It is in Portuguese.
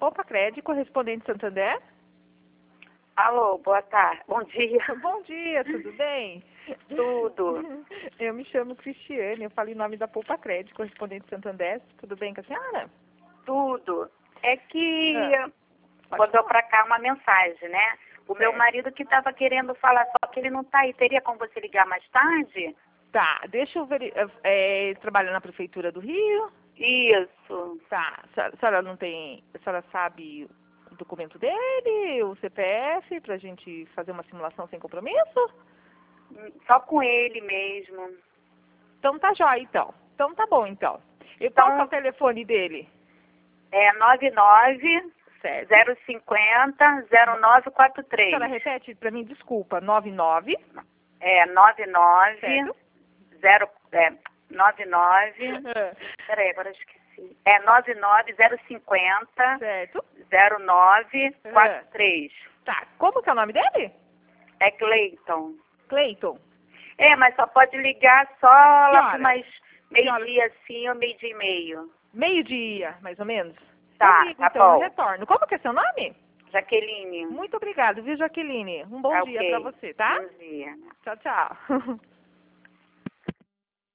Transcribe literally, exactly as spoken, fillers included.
Poupa Crédito, correspondente Santander. Alô, boa tarde. Bom dia. Bom dia, tudo bem? Tudo. Eu me chamo Cristiane, eu falo em nome da Poupa Crédito, correspondente Santander. Tudo bem com a senhora? Tudo. É que Ah, pode mandou falar. pra cá uma mensagem, né? O meu Certo. marido que estava querendo falar, só que ele não tá aí. Teria como você ligar mais tarde? Tá, deixa eu ver. É, ele trabalha na Prefeitura do Rio? Isso. Tá, a senhora- a senhora não tem. A senhora sabe o documento dele, o C P F, pra gente fazer uma simulação sem compromisso? Hum, Só com ele mesmo. Então tá jóia, então. Então tá bom, então. E Então- qual que é o telefone dele? É nove nove Certo. zero cinco zero zero nove quatro A três. senhora repete pra mim, desculpa. nove nove. É nove nove Certo. zero é nove nove. Peraí, agora eu esqueci. É nove nove zero cinco zero Certo. zero nove quatro três. Tá. Como que é o nome dele? É Cleiton. Cleiton. É, mas só pode ligar só lá hora? por mais Que hora? meio-dia assim ou meio-dia e meio. Meio-dia, mais ou menos. Tá, Eu ligo, tá então, eu bom. retorno. Como que é seu nome? Jaqueline. Muito obrigada, viu, Jaqueline? Um bom Tá dia ok. pra você, tá? Bom dia. Tchau, tchau.